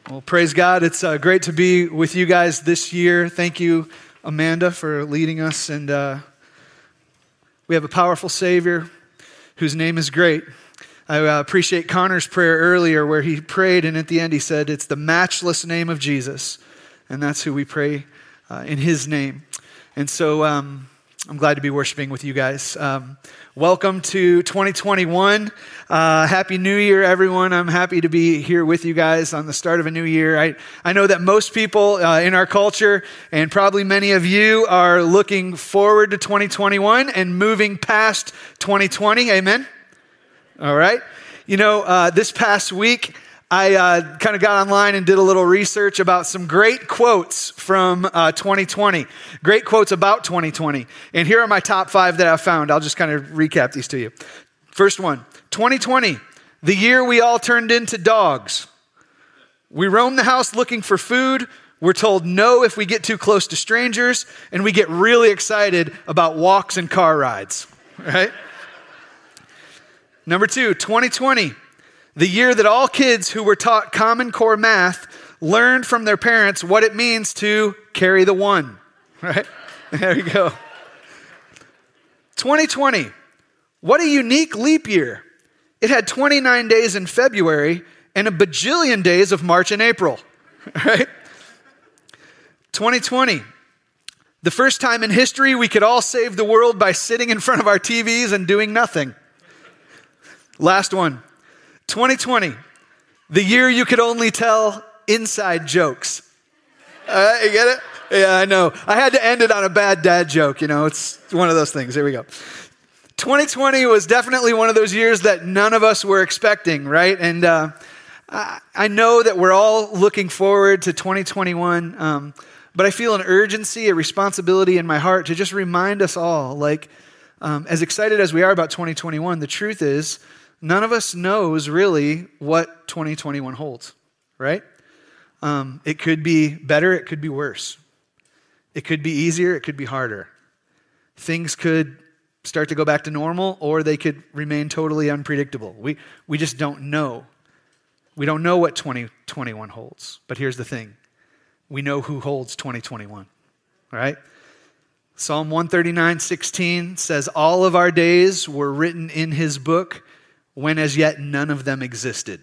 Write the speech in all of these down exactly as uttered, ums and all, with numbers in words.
Well, praise God. It's uh, great to be with you guys this year. Thank you, Amanda, for leading us. And uh, we have a powerful Savior whose name is great. I uh, appreciate Connor's prayer earlier where he prayed, and at the end he said, it's the matchless name of Jesus. And that's who we pray uh, in his name. And so um, I'm glad to be worshiping with you guys. Um, welcome to twenty twenty-one. Uh, Happy New Year, everyone. I'm happy to be here with you guys on the start of a new year. I, I know that most people uh, in our culture, and probably many of you, are looking forward to twenty twenty-one and moving past twenty twenty. Amen? All right. You know, uh, this past week, I uh, kind of got online and did a little research about some great quotes from uh, twenty twenty. Great quotes about twenty twenty. And here are my top five that I found. I'll just kind of recap these to you. First one, twenty twenty, the year we all turned into dogs. We roam the house looking for food. We're told no if we get too close to strangers. And we get really excited about walks and car rides, right? Number two, twenty twenty, the year that all kids who were taught Common Core math learned from their parents what it means to carry the one, right? There you go. twenty twenty, what a unique leap year. It had twenty-nine days in February and a bajillion days of March and April, right? twenty twenty, the first time in history we could all save the world by sitting in front of our T Vs and doing nothing. Last one, twenty twenty, the year you could only tell inside jokes. Uh, you get it? Yeah, I know. I had to end it on a bad dad joke. You know, it's one of those things. Here we go. twenty twenty was definitely one of those years that none of us were expecting, right? And uh, I, I know that we're all looking forward to twenty twenty-one, um, but I feel an urgency, a responsibility in my heart to just remind us all, like, um, as excited as we are about twenty twenty-one, the truth is, none of us knows really what twenty twenty-one holds, right? Um, it could be better, it could be worse. It could be easier, it could be harder. Things could start to go back to normal, or they could remain totally unpredictable. We we just don't know. We don't know what twenty twenty-one holds. But here's the thing. We know who holds twenty twenty-one, all right? Psalm one thirty-nine, sixteen says, all of our days were written in his book, when as yet none of them existed.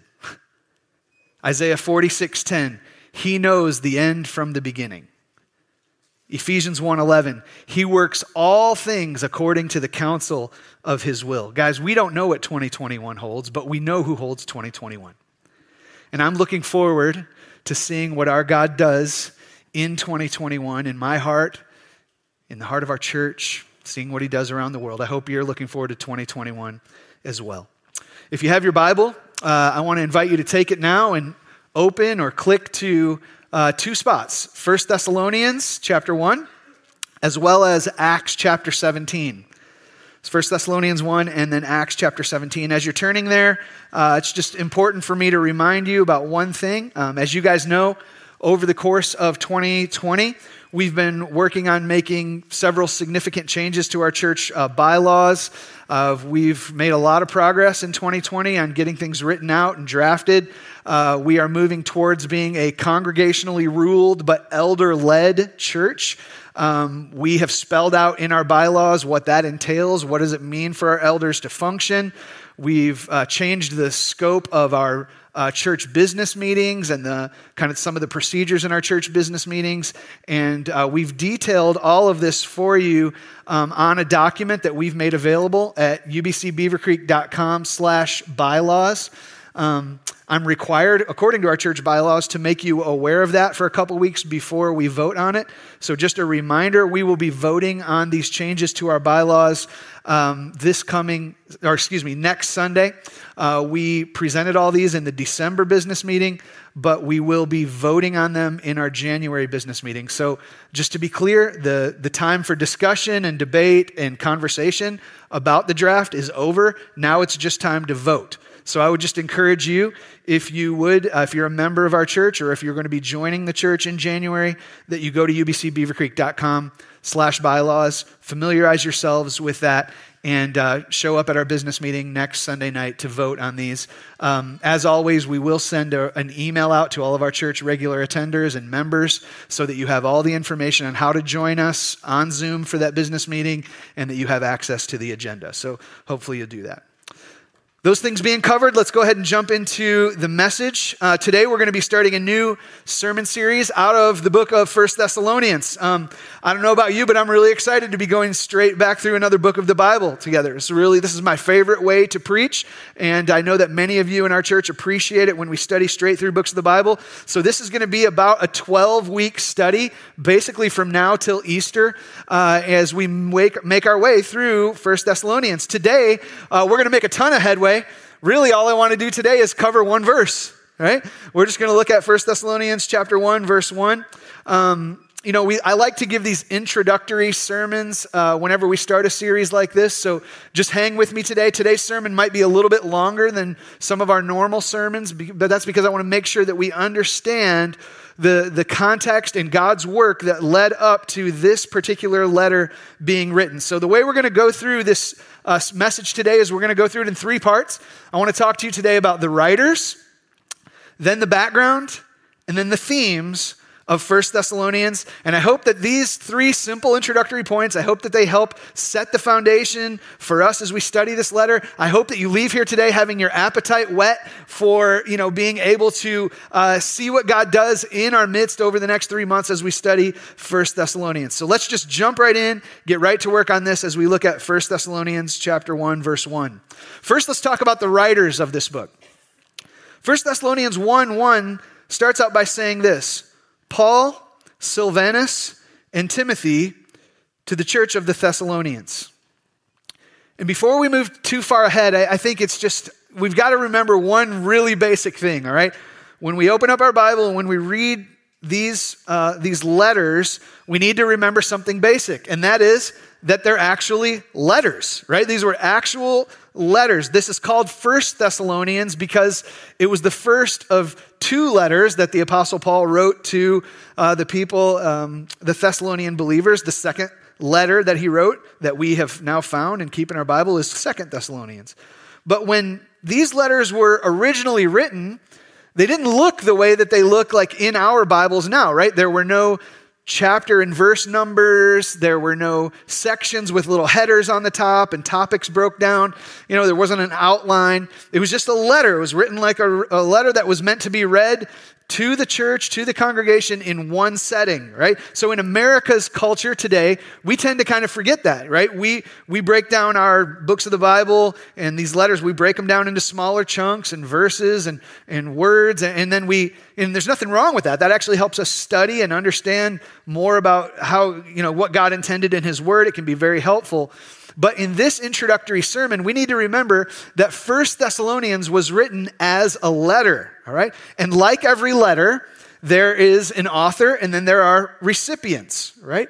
Isaiah forty-six, ten, he knows the end from the beginning. Ephesians one eleven, he works all things according to the counsel of his will. Guys, we don't know what twenty twenty-one holds, but we know who holds twenty twenty-one. And I'm looking forward to seeing what our God does in twenty twenty-one, in my heart, in the heart of our church, seeing what he does around the world. I hope you're looking forward to twenty twenty-one as well. If you have your Bible, uh, I want to invite you to take it now and open or click to uh, two spots. First Thessalonians chapter one, as well as Acts chapter seventeen. It's First Thessalonians one and then Acts chapter seventeen. As you're turning there, uh, it's just important for me to remind you about one thing. Um, as you guys know, over the course of twenty twenty, we've been working on making several significant changes to our church uh, bylaws. Uh, we've made a lot of progress in twenty twenty on getting things written out and drafted. Uh, we are moving towards being a congregationally ruled but elder-led church. Um, we have spelled out in our bylaws what that entails. What does it mean for our elders to function? We've uh, changed the scope of our Uh, church business meetings and the kind of some of the procedures in our church business meetings. And uh, we've detailed all of this for you um, on a document that we've made available at ubcbeavercreek.com slash bylaws. Um, I'm required, according to our church bylaws, to make you aware of that for a couple weeks before we vote on it. So just a reminder, we will be voting on these changes to our bylaws um, this coming, or excuse me, next Sunday. Uh, we presented all these in the December business meeting, but we will be voting on them in our January business meeting. So just to be clear, the, the time for discussion and debate and conversation about the draft is over. Now it's just time to vote. So I would just encourage you, if you would, uh, if you're a member of our church or if you're going to be joining the church in January, that you go to ubcbeavercreek.com slash bylaws, familiarize yourselves with that, and uh, show up at our business meeting next Sunday night to vote on these. Um, as always, we will send a, an email out to all of our church regular attenders and members so that you have all the information on how to join us on Zoom for that business meeting and that you have access to the agenda. So hopefully you'll do that. Those things being covered, let's go ahead and jump into the message. Uh, today we're going to be starting a new sermon series out of the book of First Thessalonians. Um, I don't know about you, but I'm really excited to be going straight back through another book of the Bible together. So really, this is my favorite way to preach, and I know that many of you in our church appreciate it when we study straight through books of the Bible. So this is going to be about a twelve-week study, basically from now till Easter, uh, as we make, make our way through First Thessalonians. Today, uh, we're going to make a ton of headway. Really, all I want to do today is cover one verse, right? We're just going to look at First Thessalonians chapter one, verse one. Um, you know, we I like to give these introductory sermons uh, whenever we start a series like this, so just hang with me today. Today's sermon might be a little bit longer than some of our normal sermons, but that's because I want to make sure that we understand the, the context and God's work that led up to this particular letter being written. So the way we're going to go through this uh, message today is we're going to go through it in three parts. I want to talk to you today about the writers, then the background, and then the themes of First Thessalonians. And I hope that these three simple introductory points, I hope that they help set the foundation for us as we study this letter. I hope that you leave here today having your appetite whet for, you know, being able to uh, see what God does in our midst over the next three months as we study First Thessalonians. So let's just jump right in, get right to work on this as we look at First Thessalonians chapter one, verse one. First, let's talk about the writers of this book. First Thessalonians one, one starts out by saying this: Paul, Silvanus, and Timothy to the church of the Thessalonians. And before we move too far ahead, I, I think it's just, we've got to remember one really basic thing, all right? When we open up our Bible and when we read these, uh, these letters, we need to remember something basic, and that is that they're actually letters, right? These were actual letters. This is called First Thessalonians because it was the first of two letters that the Apostle Paul wrote to uh, the people, um, the Thessalonian believers. The second letter that he wrote that we have now found and keep in our Bible is Second Thessalonians. But when these letters were originally written, they didn't look the way that they look like in our Bibles now, right? There were no chapter and verse numbers. There were no sections with little headers on the top and topics broke down. You know, there wasn't an outline. It was just a letter. It was written like a, a letter that was meant to be read to the church, to the congregation in one setting, right? So in America's culture today, we tend to kind of forget that, right? We we break down our books of the Bible and these letters, we break them down into smaller chunks and verses and, and words, and, and then we, and there's nothing wrong with that. That actually helps us study and understand more about how, you know, what God intended in His Word. It can be very helpful. But in this introductory sermon, we need to remember that First Thessalonians was written as a letter, all right? And like every letter, there is an author and then there are recipients, right?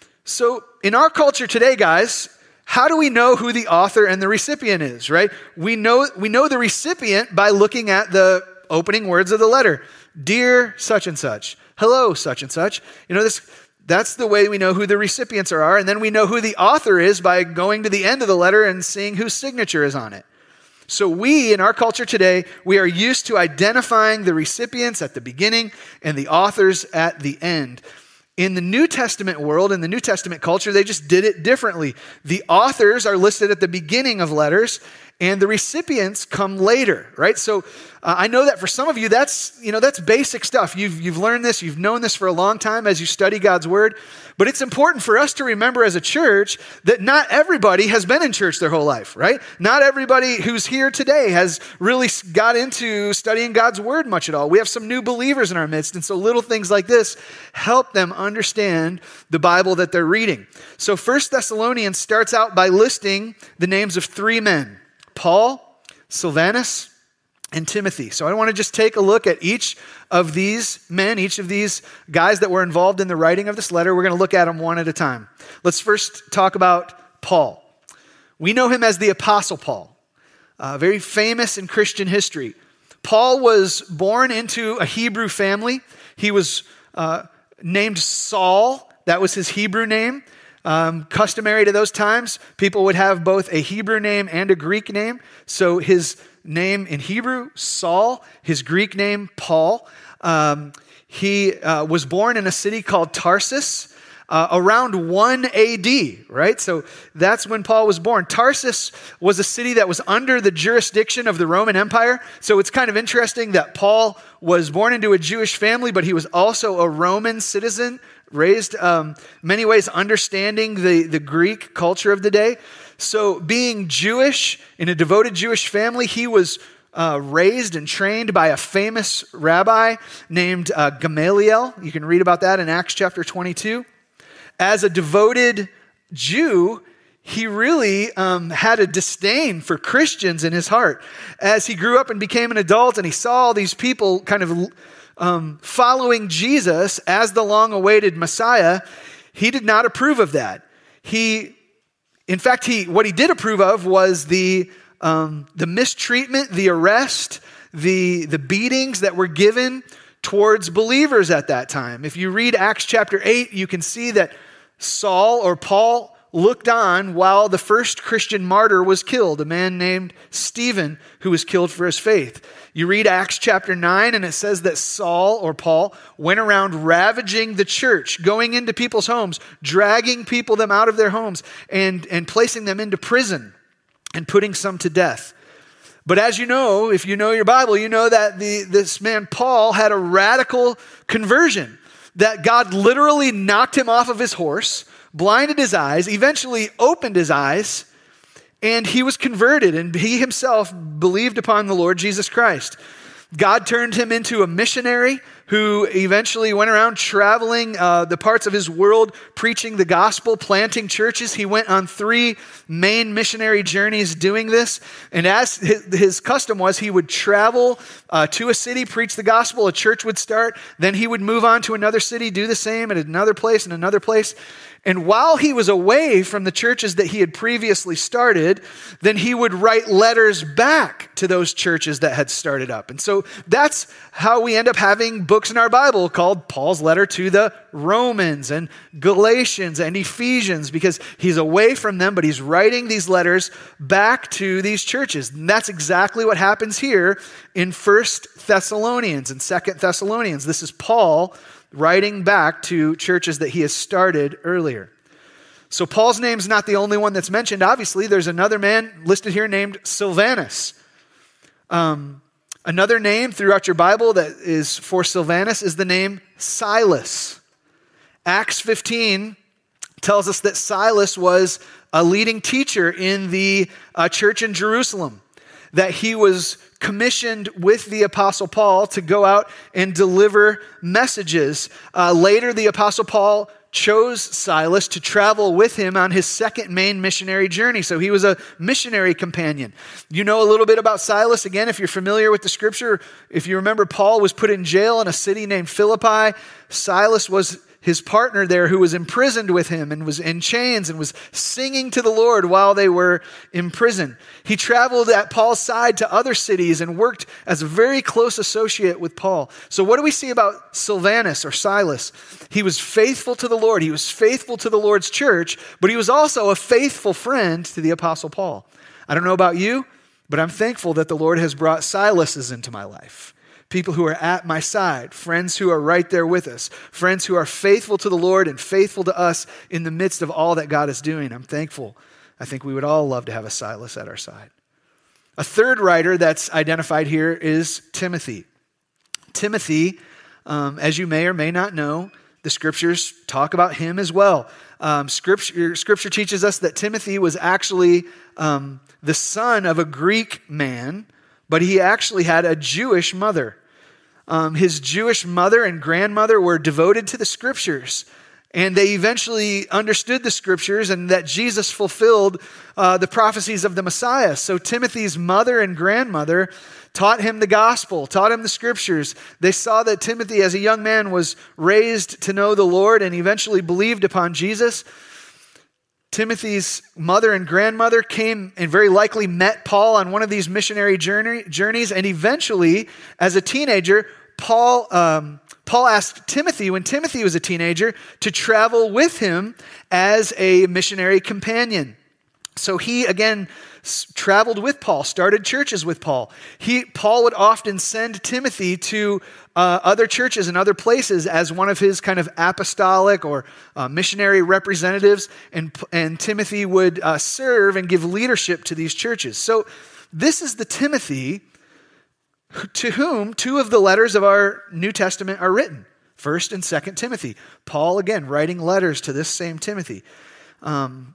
So in our culture today, guys, how do we know who the author and the recipient is, right? We know, we know the recipient by looking at the opening words of the letter. Dear such and such. Hello, such and such. You know, this... That's the way we know who the recipients are. And then we know who the author is by going to the end of the letter and seeing whose signature is on it. So we, in our culture today, we are used to identifying the recipients at the beginning and the authors at the end. In the New Testament world, in the New Testament culture, they just did it differently. The authors are listed at the beginning of letters, and the recipients come later, right? So uh, I know that for some of you, that's, you know, that's basic stuff. You've, you've learned this, you've known this for a long time as you study God's Word, but it's important for us to remember as a church that not everybody has been in church their whole life, right? Not everybody who's here today has really got into studying God's Word much at all. We have some new believers in our midst, and so little things like this help them understand the Bible that they're reading. So First Thessalonians starts out by listing the names of three men: Paul, Silvanus, and Timothy. So I want to just take a look at each of these men, each of these guys that were involved in the writing of this letter. We're going to look at them one at a time. Let's first talk about Paul. We know him as the Apostle Paul. uh, very famous in Christian history. Paul was born into a Hebrew family. He was uh, named Saul. That was his Hebrew name. Um, customary to those times, people would have both a Hebrew name and a Greek name. So his name in Hebrew, Saul, his Greek name, Paul. Um, he uh, was born in a city called Tarsus. Uh, around one A D, right? So that's when Paul was born. Tarsus was a city that was under the jurisdiction of the Roman Empire. So it's kind of interesting that Paul was born into a Jewish family, but he was also a Roman citizen, raised um, many ways understanding the, the Greek culture of the day. So being Jewish, in a devoted Jewish family, he was uh, raised and trained by a famous rabbi named uh, Gamaliel. You can read about that in Acts chapter twenty-two. As a devoted Jew, he really um, had a disdain for Christians in his heart. As he grew up and became an adult and he saw all these people kind of um, following Jesus as the long-awaited Messiah, he did not approve of that. He, in fact, he what he did approve of was the um, the mistreatment, the arrest, the the beatings that were given towards believers at that time. If you read Acts chapter eight, you can see that Saul or Paul looked on while the first Christian martyr was killed, a man named Stephen, who was killed for his faith. You read Acts chapter nine, and it says that Saul or Paul went around ravaging the church, going into people's homes, dragging people them out of their homes, and, and placing them into prison and putting some to death. But as you know, if you know your Bible, you know that the, this man Paul had a radical conversion, that God literally knocked him off of his horse, blinded his eyes, eventually opened his eyes, and he was converted, and he himself believed upon the Lord Jesus Christ. God turned him into a missionary who eventually went around traveling uh, the parts of his world, preaching the gospel, planting churches. He went on three main missionary journeys doing this. And as his, his custom was, he would travel uh, to a city, preach the gospel, a church would start. Then he would move on to another city, do the same at another place and another place. And while he was away from the churches that he had previously started, then he would write letters back to those churches that had started up. And so that's how we end up having books in our Bible called Paul's letter to the Romans and Galatians and Ephesians, because he's away from them, but he's writing these letters back to these churches. And that's exactly what happens here in First Thessalonians and Second Thessalonians. This is Paul writing back to churches that he has started earlier. So Paul's name's not the only one that's mentioned. Obviously, there's another man listed here named Silvanus. Um, another name throughout your Bible that is for Silvanus is the name Silas. Acts fifteen tells us that Silas was a leading teacher in the uh, church in Jerusalem, that he was commissioned with the Apostle Paul to go out and deliver messages. Uh, later, the Apostle Paul chose Silas to travel with him on his second main missionary journey. So he was a missionary companion. You know a little bit about Silas. Again, if you're familiar with the scripture, if you remember, Paul was put in jail in a city named Philippi. Silas was his partner there who was imprisoned with him and was in chains and was singing to the Lord while they were in prison. He traveled at Paul's side to other cities and worked as a very close associate with Paul. So what do we see about Silvanus or Silas? He was faithful to the Lord. He was faithful to the Lord's church, but he was also a faithful friend to the Apostle Paul. I don't know about you, but I'm thankful that the Lord has brought Silases into my life. People who are at my side, friends who are right there with us, friends who are faithful to the Lord and faithful to us in the midst of all that God is doing. I'm thankful. I think we would all love to have a Silas at our side. A third writer that's identified here is Timothy. Timothy, um, as you may or may not know, the scriptures talk about him as well. Um, scripture, scripture teaches us that Timothy was actually um, the son of a Greek man, but he actually had a Jewish mother. Um, his Jewish mother and grandmother were devoted to the scriptures, and they eventually understood the scriptures and that Jesus fulfilled uh, the prophecies of the Messiah. So Timothy's mother and grandmother taught him the gospel, taught him the scriptures. They saw that Timothy as a young man was raised to know the Lord and eventually believed upon Jesus. Timothy's mother and grandmother came and very likely met Paul on one of these missionary journey, journeys. And eventually, as a teenager, Paul, um, Paul asked Timothy, when Timothy was a teenager, to travel with him as a missionary companion. So he, again, s- traveled with Paul, started churches with Paul. He, Paul would often send Timothy to uh, other churches and other places as one of his kind of apostolic or uh, missionary representatives, and, and Timothy would uh, serve and give leadership to these churches. So this is the Timothy to whom two of the letters of our New Testament are written, First and Second Timothy. Paul, again, writing letters to this same Timothy. Um,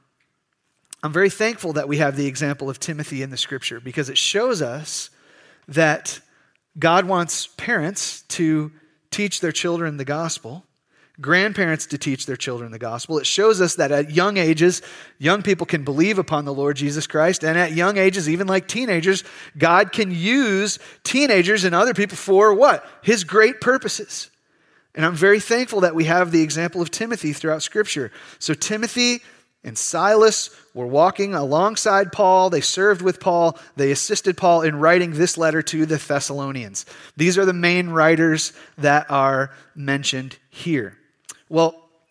I'm very thankful that we have the example of Timothy in the Scripture, because it shows us that God wants parents to teach their children the gospel, grandparents to teach their children the gospel. It shows us that at young ages, young people can believe upon the Lord Jesus Christ. And at young ages, even like teenagers, God can use teenagers and other people for what? His great purposes. And I'm very thankful that we have the example of Timothy throughout Scripture. So Timothy and Silas were walking alongside Paul. They served with Paul. They assisted Paul in writing this letter to the Thessalonians. These are the main writers that are mentioned here. Well,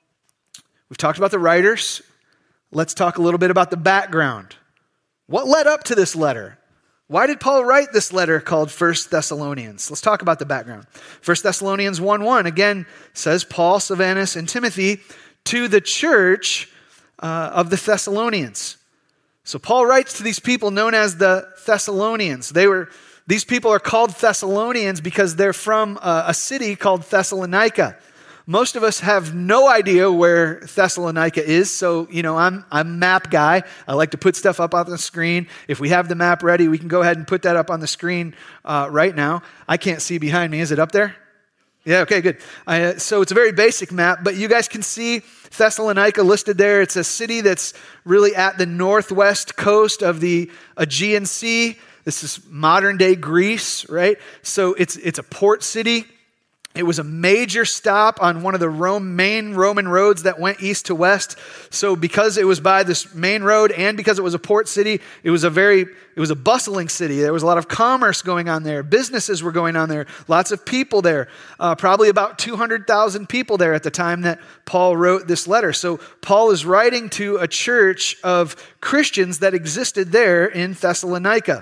we've talked about the writers. Let's talk a little bit about the background. What led up to this letter? Why did Paul write this letter called First Thessalonians? Let's talk about the background. First Thessalonians one one, again, says Paul, Silvanus, and Timothy to the church uh, of the Thessalonians. So Paul writes to these people known as the Thessalonians. They were, these people are called Thessalonians because they're from a, a city called Thessalonica. Most of us have no idea where Thessalonica is, so, you know, I'm, I'm a map guy. I like to put stuff up on the screen. If we have the map ready, we can go ahead and put that up on the screen uh, right now. I can't see behind me. Is it up there? Yeah, okay, good. Uh, so it's a very basic map, but you guys can see Thessalonica listed there. It's a city that's really at the northwest coast of the Aegean Sea. This is modern-day Greece, right? So it's it's a port city. It was a major stop on one of the Rome, main Roman roads that went east to west. So because it was by this main road and because it was a port city, it was a very, it was a bustling city. There was a lot of commerce going on there. Businesses were going on there. Lots of people there. Uh, probably about two hundred thousand people there at the time that Paul wrote this letter. So Paul is writing to a church of Christians that existed there in Thessalonica.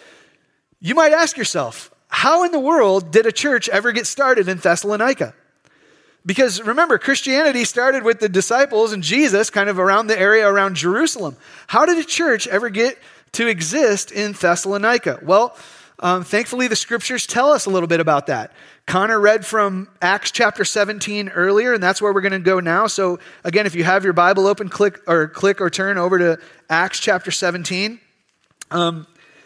You might ask yourself, how in the world did a church ever get started in Thessalonica? Because remember, Christianity started with the disciples and Jesus kind of around the area around Jerusalem. How did a church ever get to exist in Thessalonica? Well, um, thankfully the scriptures tell us a little bit about that. Connor read from Acts chapter seventeen earlier, and that's where we're going to go now. So again, if you have your Bible open, click or click or turn over to Acts chapter seventeen. Um,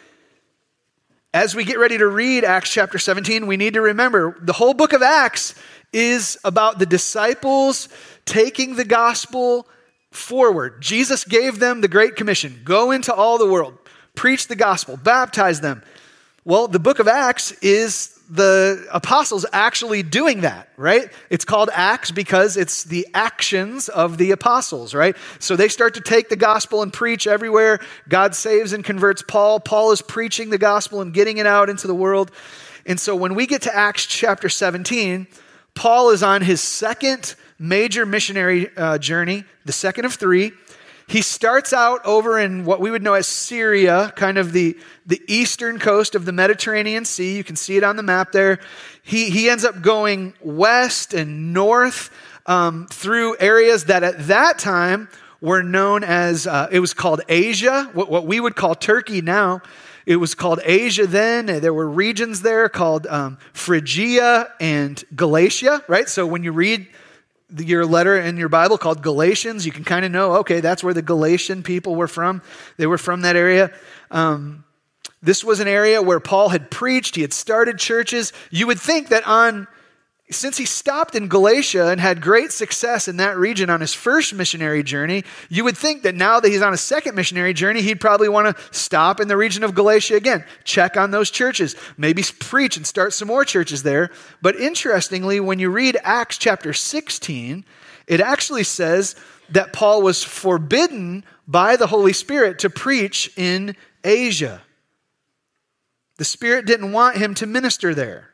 As we get ready to read Acts chapter seventeen, we need to remember the whole book of Acts is about the disciples taking the gospel forward. Jesus gave them the Great Commission. Go into all the world, preach the gospel, baptize them. Well, the book of Acts is the apostles actually doing that, right? It's called Acts because it's the actions of the apostles, right? So they start to take the gospel and preach everywhere. God saves and converts Paul. Paul is preaching the gospel and getting it out into the world. And so when we get to Acts chapter seventeen, Paul is on his second major missionary uh, journey, the second of three. He starts out over in what we would know as Syria, kind of the, the eastern coast of the Mediterranean Sea. You can see it on the map there. He, he ends up going west and north um, through areas that at that time were known as, uh, it was called Asia, what, what we would call Turkey now. It was called Asia then. There were regions there called um, Phrygia and Galatia, right? So when you read your letter in your Bible called Galatians, you can kind of know, okay, that's where the Galatian people were from. They were from that area. Um, this was an area where Paul had preached. He had started churches. You would think that on, since he stopped in Galatia and had great success in that region on his first missionary journey, you would think that now that he's on a second missionary journey, he'd probably want to stop in the region of Galatia again, check on those churches, maybe preach and start some more churches there. But interestingly, when you read Acts chapter sixteen, it actually says that Paul was forbidden by the Holy Spirit to preach in Asia. The Spirit didn't want him to minister there.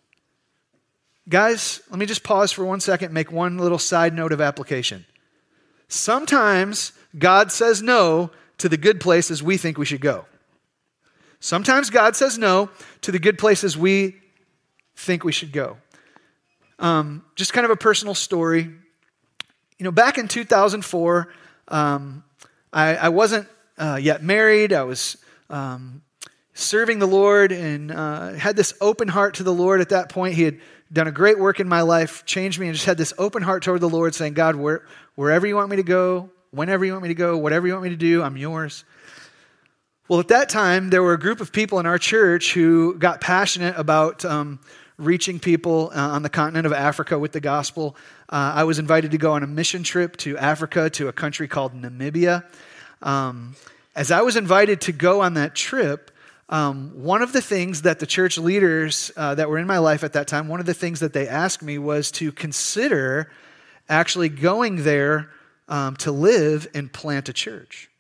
Guys, let me just pause for one second and make one little side note of application. Sometimes God says no to the good places we think we should go. Sometimes God says no to the good places we think we should go. Um, just kind of a personal story. You know, back in two thousand four, um, I, I wasn't uh, yet married. I was um, serving the Lord and uh, had this open heart to the Lord at that point. He had done a great work in my life, changed me, and just had this open heart toward the Lord, saying, God, where, wherever you want me to go, whenever you want me to go, whatever you want me to do, I'm yours. Well, at that time, there were a group of people in our church who got passionate about um, reaching people uh, on the continent of Africa with the gospel. Uh, I was invited to go on a mission trip to Africa, to a country called Namibia. Um, as I was invited to go on that trip, um, one of the things that the church leaders uh, that were in my life at that time, one of the things that they asked me was to consider actually going there um, to live and plant a church.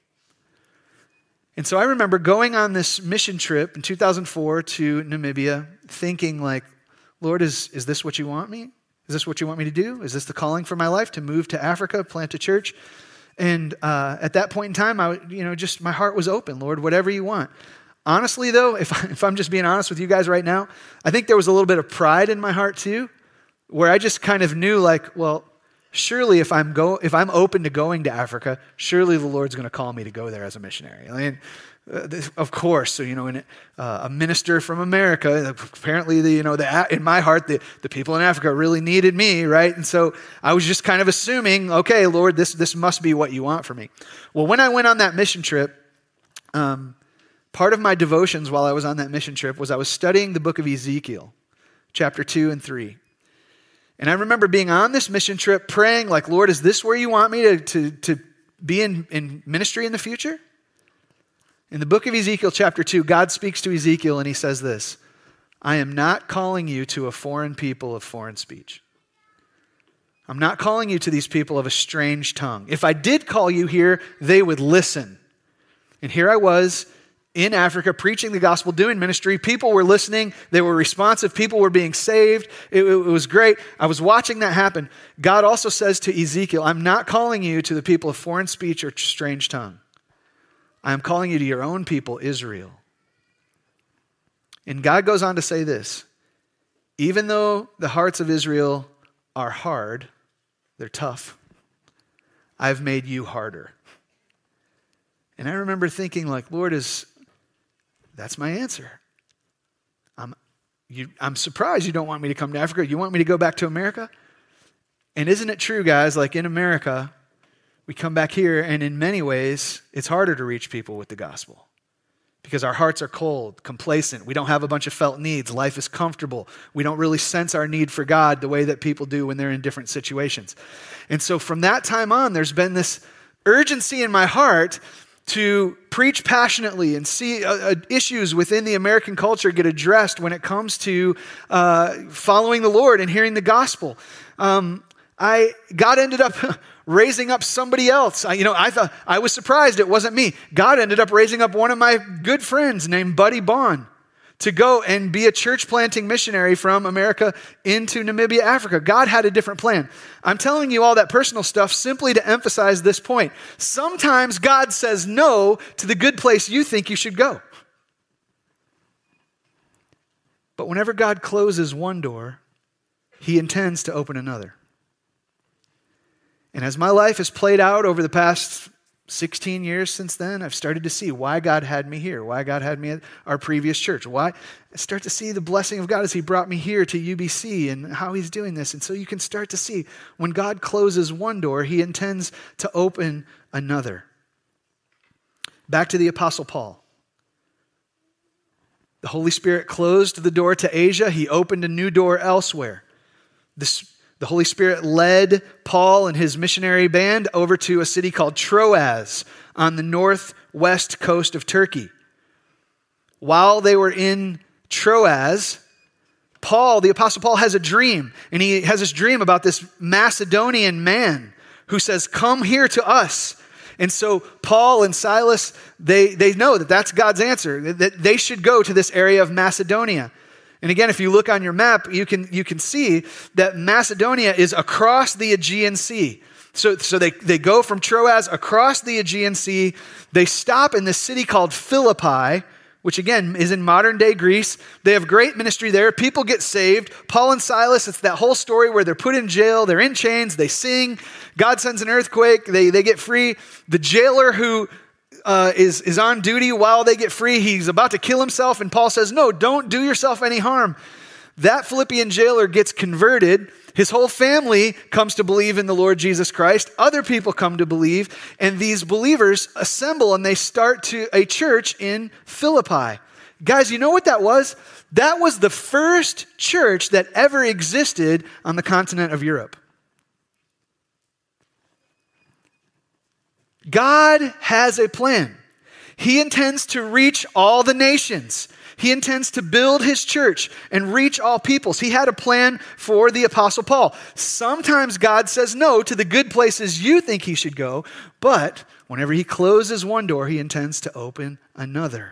And so I remember going on this mission trip in two thousand four to Namibia, thinking like, Lord, is, is this what you want me? Is this what you want me to do? Is this the calling for my life, to move to Africa, plant a church? And uh, at that point in time, I, you know, just my heart was open. Lord, whatever you want. Honestly, though, if, I, if I'm just being honest with you guys right now, I think there was a little bit of pride in my heart too, where I just kind of knew like, well, surely if I'm go if I'm open to going to Africa, surely the Lord's going to call me to go there as a missionary. I mean, uh, this, of course. So you know, in, uh, a minister from America, apparently, the you know, the in my heart, the, the people in Africa really needed me, right? And so I was just kind of assuming, okay, Lord, this this must be what you want for me. Well, when I went on that mission trip, um, part of my devotions while I was on that mission trip was I was studying the book of Ezekiel, chapter two and three. And I remember being on this mission trip praying like, Lord, is this where you want me to, to, to be in, in ministry in the future? In the book of Ezekiel chapter two, God speaks to Ezekiel and he says this, I am not calling you to a foreign people of foreign speech. I'm not calling you to these people of a strange tongue. If I did call you here, they would listen. And here I was in Africa, preaching the gospel, doing ministry. People were listening. They were responsive. People were being saved. It, it was great. I was watching that happen. God also says to Ezekiel, I'm not calling you to the people of foreign speech or strange tongue. I am calling you to your own people, Israel. And God goes on to say this, even though the hearts of Israel are hard, they're tough, I've made you harder. And I remember thinking like, Lord, is that's my answer. I'm, you, I'm surprised you don't want me to come to Africa. You want me to go back to America? And isn't it true, guys, like in America, we come back here and in many ways, it's harder to reach people with the gospel because our hearts are cold, complacent. We don't have a bunch of felt needs. Life is comfortable. We don't really sense our need for God the way that people do when they're in different situations. And so from that time on, there's been this urgency in my heart to preach passionately and see uh, uh, issues within the American culture get addressed when it comes to uh, following the Lord and hearing the gospel. Um, I God ended up raising up somebody else. I, you know, I thought I was surprised it wasn't me. God ended up raising up one of my good friends named Buddy Bond to go and be a church planting missionary from America into Namibia, Africa. God had a different plan. I'm telling you all that personal stuff simply to emphasize this point. Sometimes God says no to the good place you think you should go. But whenever God closes one door, he intends to open another. And as my life has played out over the past sixteen years since then, I've started to see why God had me here, why God had me at our previous church, why I start to see the blessing of God as he brought me here to U B C and how he's doing this. And so you can start to see when God closes one door, he intends to open another. Back to the Apostle Paul. The Holy Spirit closed the door to Asia. He opened a new door elsewhere. This The Holy Spirit led Paul and his missionary band over to a city called Troas on the northwest coast of Turkey. While they were in Troas, Paul, the Apostle Paul, has a dream. And he has this dream about this Macedonian man who says, come here to us. And so Paul and Silas, they, they know that that's God's answer, that they should go to this area of Macedonia. And again, if you look on your map, you can, you can see that Macedonia is across the Aegean Sea. So, so they, they go from Troas across the Aegean Sea. They stop in this city called Philippi, which again is in modern day Greece. They have great ministry there. People get saved. Paul and Silas, it's that whole story where they're put in jail. They're in chains. They sing. God sends an earthquake. They, they get free. The jailer who uh, is, is on duty while they get free, he's about to kill himself. And Paul says, no, don't do yourself any harm. That Philippian jailer gets converted. His whole family comes to believe in the Lord Jesus Christ. Other people come to believe. And these believers assemble and they start to a church in Philippi. Guys, you know what that was? That was the first church that ever existed on the continent of Europe. God has a plan. He intends to reach all the nations. He intends to build his church and reach all peoples. He had a plan for the Apostle Paul. Sometimes God says no to the good places you think he should go, but whenever he closes one door, he intends to open another.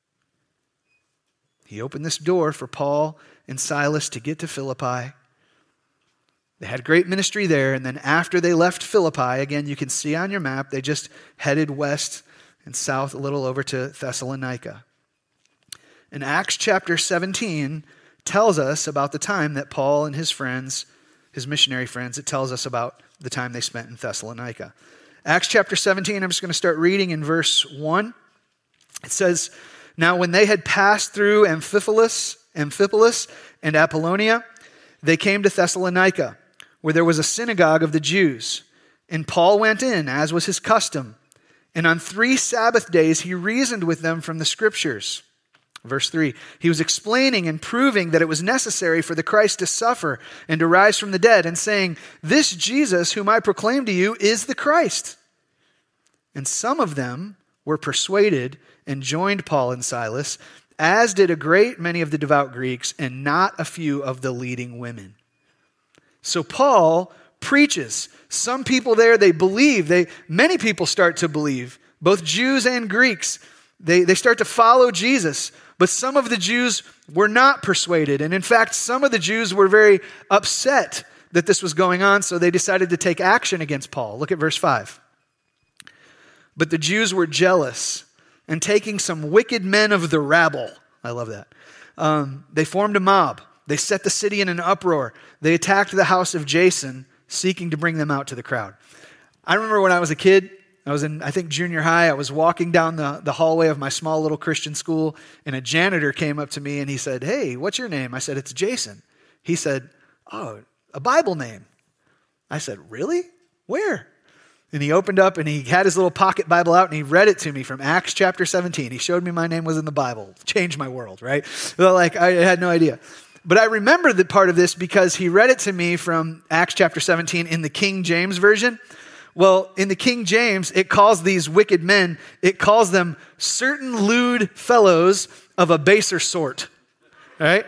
He opened this door for Paul and Silas to get to Philippi. They had great ministry there, and then after they left Philippi, again, you can see on your map, they just headed west and south a little over to Thessalonica. In Acts chapter seventeen tells us about the time that Paul and his friends, his missionary friends, it tells us about the time they spent in Thessalonica. Acts chapter seventeen, I'm just going to start reading in verse one. It says, now when they had passed through Amphipolis, Amphipolis and Apollonia, they came to Thessalonica, where there was a synagogue of the Jews. And Paul went in, as was his custom. And on three Sabbath days he reasoned with them from the Scriptures. Verse three, he was explaining and proving that it was necessary for the Christ to suffer and to rise from the dead, and saying, this Jesus whom I proclaim to you is the Christ. And some of them were persuaded and joined Paul and Silas, as did a great many of the devout Greeks and not a few of the leading women. So Paul preaches. Some people there, they believe. They, many people start to believe, both Jews and Greeks. They, they start to follow Jesus. But some of the Jews were not persuaded. And in fact, some of the Jews were very upset that this was going on, so they decided to take action against Paul. Look at verse five. But the Jews were jealous, and taking some wicked men of the rabble, I love that, um, they formed a mob. They set the city in an uproar. They attacked the house of Jason, seeking to bring them out to the crowd. I remember when I was a kid, I was in, I think, junior high. I was walking down the, the hallway of my small little Christian school, and a janitor came up to me and he said, hey, what's your name? I said, it's Jason. He said, oh, a Bible name. I said, really? Where? And he opened up and he had his little pocket Bible out and he read it to me from Acts chapter seventeen. He showed me my name was in the Bible. Changed my world, right? Well, like, I had no idea. But I remember the part of this because he read it to me from Acts chapter seventeen in the King James Version. Well, in the King James, it calls these wicked men, it calls them certain lewd fellows of a baser sort, right?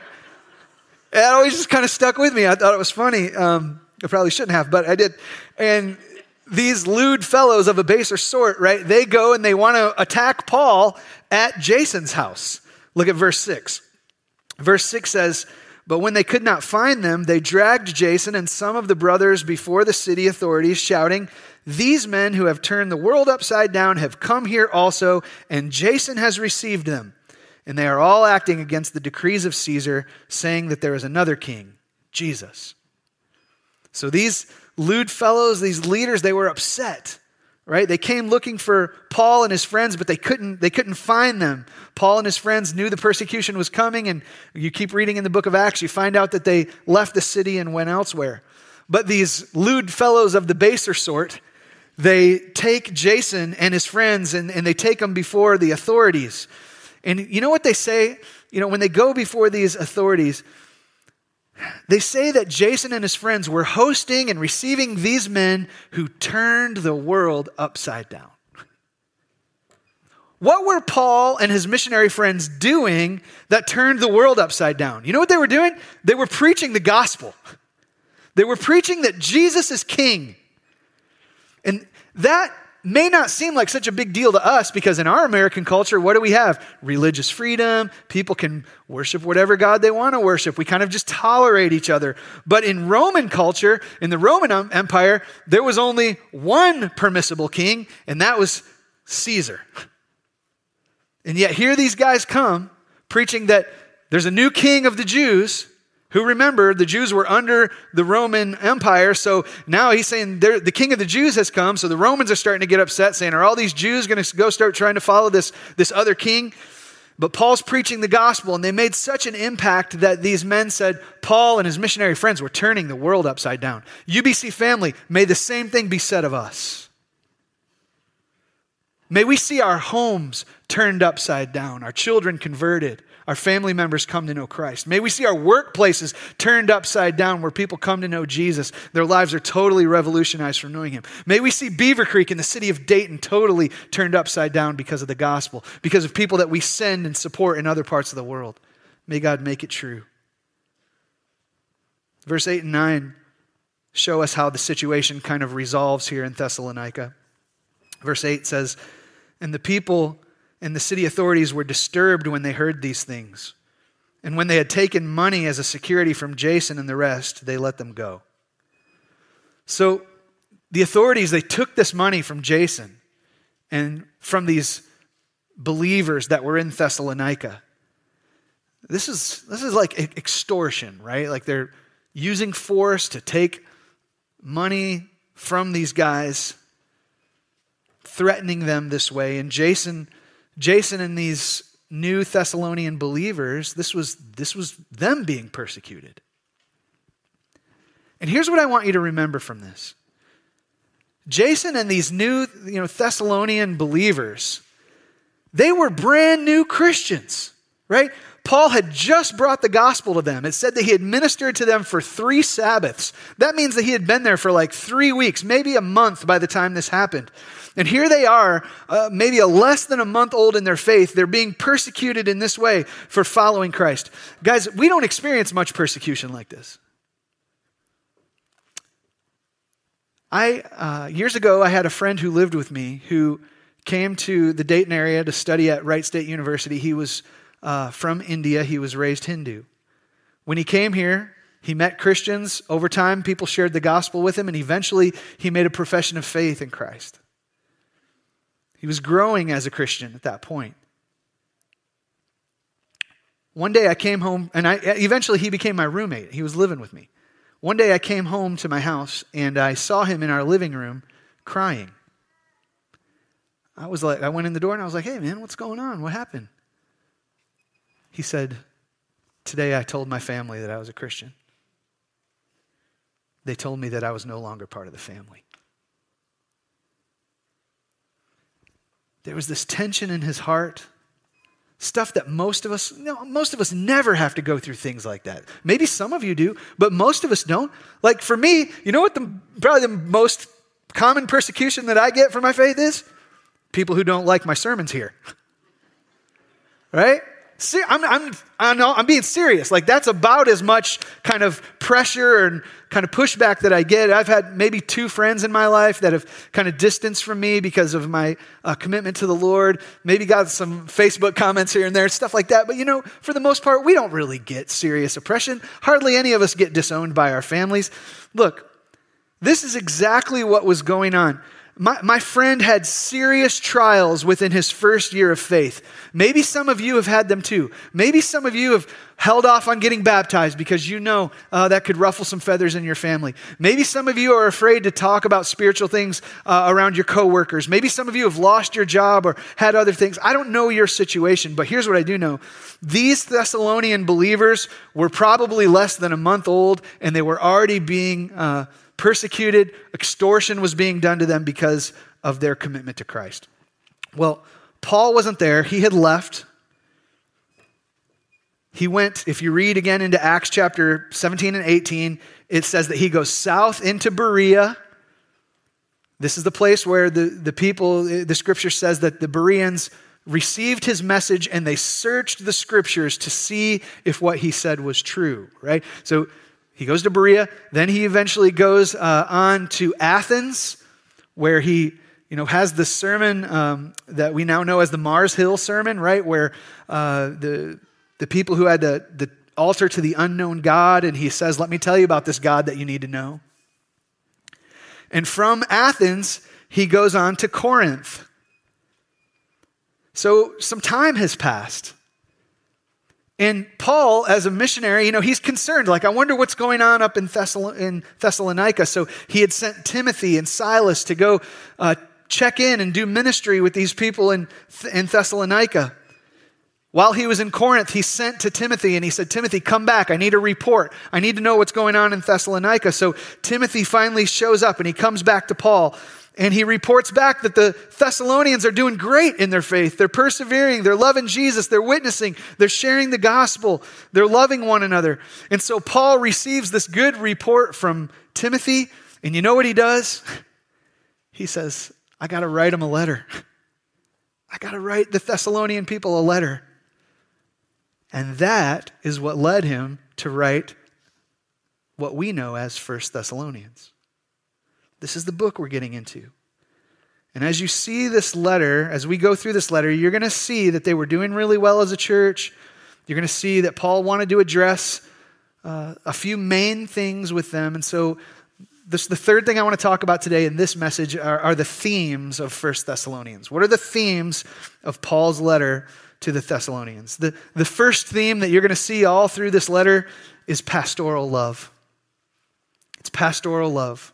That always just kind of stuck with me. I thought it was funny. Um, I probably shouldn't have, but I did. And these lewd fellows of a baser sort, right? They go and they want to attack Paul at Jason's house. Look at verse six. Verse six says, but when they could not find them, they dragged Jason and some of the brothers before the city authorities, shouting, these men who have turned the world upside down have come here also, and Jason has received them. And they are all acting against the decrees of Caesar, saying that there is another king, Jesus. So these lewd fellows, these leaders, they were upset, right? They came looking for Paul and his friends, but they couldn't, they couldn't find them. Paul and his friends knew the persecution was coming, and you keep reading in the book of Acts, you find out that they left the city and went elsewhere. But these lewd fellows of the baser sort, they take Jason and his friends and, and they take them before the authorities. And you know what they say? You know, when they go before these authorities, they say that Jason and his friends were hosting and receiving these men who turned the world upside down. What were Paul and his missionary friends doing that turned the world upside down? You know what they were doing? They were preaching the gospel. They were preaching that Jesus is king. And that may not seem like such a big deal to us because in our American culture, what do we have? Religious freedom. People can worship whatever God they want to worship. We kind of just tolerate each other. But in Roman culture, in the Roman Empire, there was only one permissible king, and that was Caesar. And yet here these guys come preaching that there's a new king of the Jews, who, remember, the Jews were under the Roman Empire. So now he's saying the king of the Jews has come. So the Romans are starting to get upset, saying, are all these Jews going to go start trying to follow this, this other king? But Paul's preaching the gospel, and they made such an impact that these men said, Paul and his missionary friends were turning the world upside down. U B C family, may the same thing be said of us. May we see our homes turned upside down, our children converted, our family members come to know Christ. May we see our workplaces turned upside down where people come to know Jesus. Their lives are totally revolutionized from knowing him. May we see Beaver Creek in the city of Dayton totally turned upside down because of the gospel, because of people that we send and support in other parts of the world. May God make it true. Verse eight and nine show us how the situation kind of resolves here in Thessalonica. Verse eight says, and the people and the city authorities were disturbed when they heard these things. And when they had taken money as a security from Jason and the rest, they let them go. So the authorities, they took this money from Jason and from these believers that were in Thessalonica. This is, this is like extortion, right? Like they're using force to take money from these guys, threatening them this way. And Jason... Jason and these new Thessalonian believers, this was, this was them being persecuted. And here's what I want you to remember from this. Jason and these new, you know, Thessalonian believers, they were brand new Christians, right? Paul had just brought the gospel to them. It said that he had ministered to them for three Sabbaths. That means that he had been there for like three weeks, maybe a month by the time this happened. And here they are, uh, maybe a less than a month old in their faith. They're being persecuted in this way for following Christ. Guys, we don't experience much persecution like this. I uh, years ago, I had a friend who lived with me who came to the Dayton area to study at Wright State University. He was uh, from India. He was raised Hindu. When he came here, he met Christians. Over time, people shared the gospel with him, and eventually he made a profession of faith in Christ. He was growing as a Christian at that point. One day I came home, and I eventually he became my roommate. He was living with me. One day I came home to my house, and I saw him in our living room crying. I was like, I went in the door, and I was like, hey, man, what's going on? What happened? He said, today I told my family that I was a Christian. They told me that I was no longer part of the family. There was this tension in his heart, stuff that most of us, no, most of us never have to go through things like that. Maybe some of you do, but most of us don't. Like for me, you know what the probably the most common persecution that I get for my faith is? People who don't like my sermons here. Right? See, I'm, I'm, I'm, I'm being serious. Like that's about as much kind of pressure and kind of pushback that I get. I've had maybe two friends in my life that have kind of distanced from me because of my uh, commitment to the Lord. Maybe got some Facebook comments here and there, stuff like that. But you know, for the most part, we don't really get serious oppression. Hardly any of us get disowned by our families. Look, this is exactly what was going on. My, my friend had serious trials within his first year of faith. Maybe some of you have had them too. Maybe some of you have held off on getting baptized because you know uh, that could ruffle some feathers in your family. Maybe some of you are afraid to talk about spiritual things uh, around your coworkers. Maybe some of you have lost your job or had other things. I don't know your situation, but here's what I do know. These Thessalonian believers were probably less than a month old, and they were already being uh, persecuted. Extortion was being done to them because of their commitment to Christ. Well, Paul wasn't there. He had left. He went, if you read again into Acts chapter seventeen and eighteen, it says that he goes south into Berea. This is the place where the, the people, the scripture says that the Bereans received his message and they searched the scriptures to see if what he said was true, right? So he goes to Berea, then he eventually goes uh, on to Athens, where he you know, has this sermon um, that we now know as the Mars Hill sermon, right? Where uh, the the people who had the, the altar to the unknown God, and he says, let me tell you about this God that you need to know. And from Athens, he goes on to Corinth. So some time has passed. And Paul, as a missionary, you know, he's concerned. Like, I wonder what's going on up in, Thessal- in Thessalonica. So he had sent Timothy and Silas to go uh, check in and do ministry with these people in, in Thessalonica. While he was in Corinth, he sent to Timothy and he said, Timothy, come back. I need a report. I need to know what's going on in Thessalonica. So Timothy finally shows up and he comes back to Paul and he reports back that the Thessalonians are doing great in their faith. They're persevering. They're loving Jesus. They're witnessing. They're sharing the gospel. They're loving one another. And so Paul receives this good report from Timothy. And you know what he does? He says, I got to write them a letter. I got to write the Thessalonian people a letter. And that is what led him to write what we know as First Thessalonians. This is the book we're getting into. And as you see this letter, as we go through this letter, you're going to see that they were doing really well as a church. You're going to see that Paul wanted to address uh, a few main things with them. And so This, the third thing I want to talk about today in this message are, are the themes of First Thessalonians. What are the themes of Paul's letter to the Thessalonians? The, the first theme that you're going to see all through this letter is pastoral love. It's pastoral love.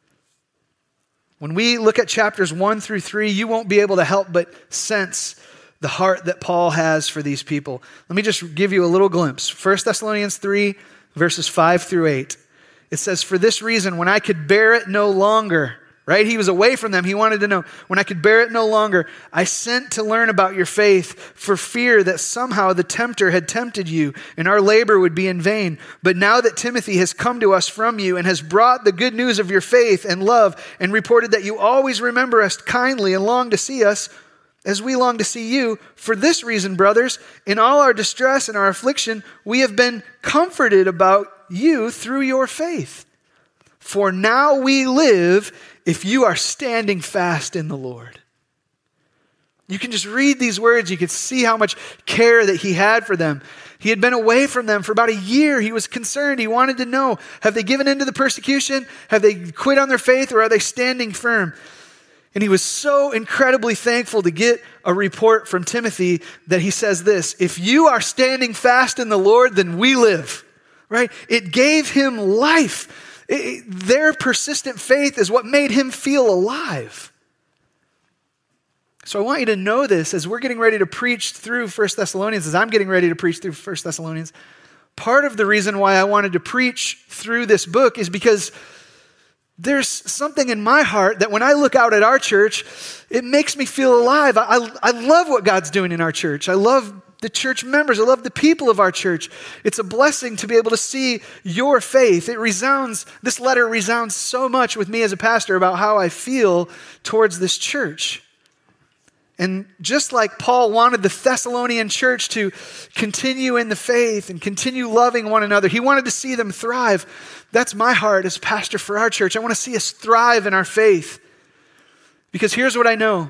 When we look at chapters one through three, you won't be able to help but sense the heart that Paul has for these people. Let me just give you a little glimpse. First Thessalonians three, verses five through eight. It says, for this reason, when I could bear it no longer, right? He was away from them. He wanted to know, when I could bear it no longer, I sent to learn about your faith for fear that somehow the tempter had tempted you and our labor would be in vain. But now that Timothy has come to us from you and has brought the good news of your faith and love and reported that you always remember us kindly and long to see us as we long to see you, for this reason, brothers, in all our distress and our affliction, we have been comforted about you through your faith. For now we live if you are standing fast in the Lord. You can just read these words. You can see how much care that he had for them. He had been away from them for about a year. He was concerned. He wanted to know, have they given in to the persecution? Have they quit on their faith, or are they standing firm? And he was so incredibly thankful to get a report from Timothy that he says this, if you are standing fast in the Lord, then we live. Right? It gave him life. It, it, their persistent faith is what made him feel alive. So I want you to know this as we're getting ready to preach through First Thessalonians, as I'm getting ready to preach through First Thessalonians. Part of the reason why I wanted to preach through this book is because there's something in my heart that when I look out at our church, it makes me feel alive. I, I, I love what God's doing in our church. I love the church members. I love the people of our church. It's a blessing to be able to see your faith. It resounds, this letter resounds so much with me as a pastor about how I feel towards this church. And just like Paul wanted the Thessalonian church to continue in the faith and continue loving one another, he wanted to see them thrive. That's my heart as pastor for our church. I want to see us thrive in our faith. Because here's what I know.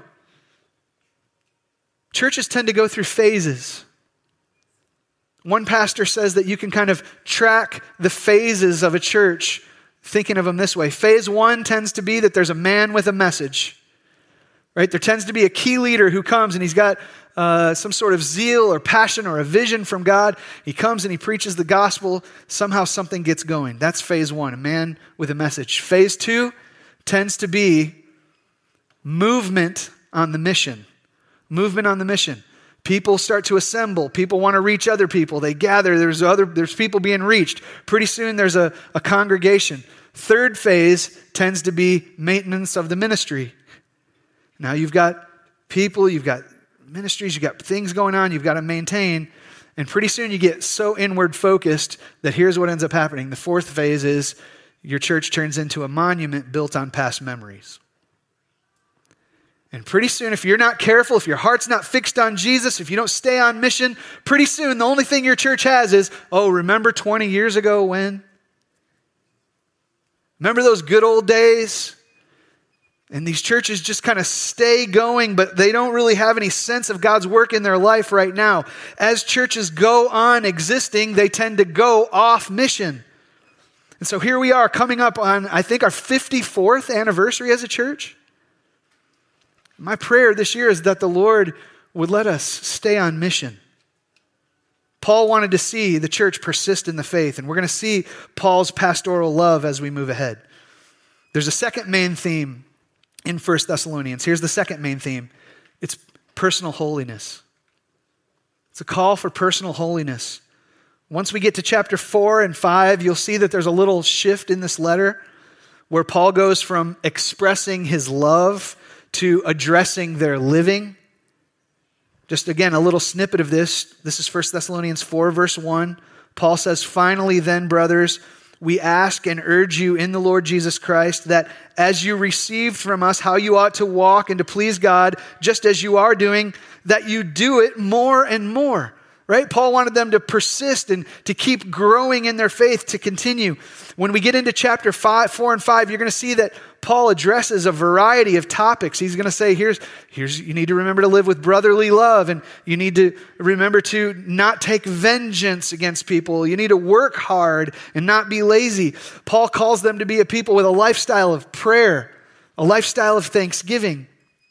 Churches tend to go through phases. One pastor says that you can kind of track the phases of a church, thinking of them this way. Phase one tends to be that there's a man with a message. Right? There tends to be a key leader who comes and he's got uh, some sort of zeal or passion or a vision from God. He comes and he preaches the gospel. Somehow something gets going. That's phase one, a man with a message. Phase two tends to be movement on the mission. Movement on the mission. People start to assemble. People want to reach other people. They gather. There's other. There's people being reached. Pretty soon there's a, a congregation. Third phase tends to be maintenance of the ministry. Now you've got people, you've got ministries, you've got things going on, you've got to maintain. And pretty soon you get so inward focused that here's what ends up happening. The fourth phase is your church turns into a monument built on past memories. And pretty soon, if you're not careful, if your heart's not fixed on Jesus, if you don't stay on mission, pretty soon the only thing your church has is, oh, remember twenty years ago when? Remember those good old days? And these churches just kind of stay going, but they don't really have any sense of God's work in their life right now. As churches go on existing, they tend to go off mission. And so here we are coming up on, I think, our fifty-fourth anniversary as a church. My prayer this year is that the Lord would let us stay on mission. Paul wanted to see the church persist in the faith, and we're going to see Paul's pastoral love as we move ahead. There's a second main theme in First Thessalonians. Here's the second main theme. It's personal holiness. It's a call for personal holiness. Once we get to chapter four and five, you'll see that there's a little shift in this letter where Paul goes from expressing his love to addressing their living. Just again, a little snippet of this. This is First Thessalonians four, verse one. Paul says, "Finally then, brothers, we ask and urge you in the Lord Jesus Christ that as you received from us how you ought to walk and to please God, just as you are doing, that you do it more and more." Right? Paul wanted them to persist and to keep growing in their faith, to continue. When we get into chapter five, four and five, you're going to see that Paul addresses a variety of topics. He's going to say, here's, here's, you need to remember to live with brotherly love, and you need to remember to not take vengeance against people. You need to work hard and not be lazy. Paul calls them to be a people with a lifestyle of prayer, a lifestyle of thanksgiving.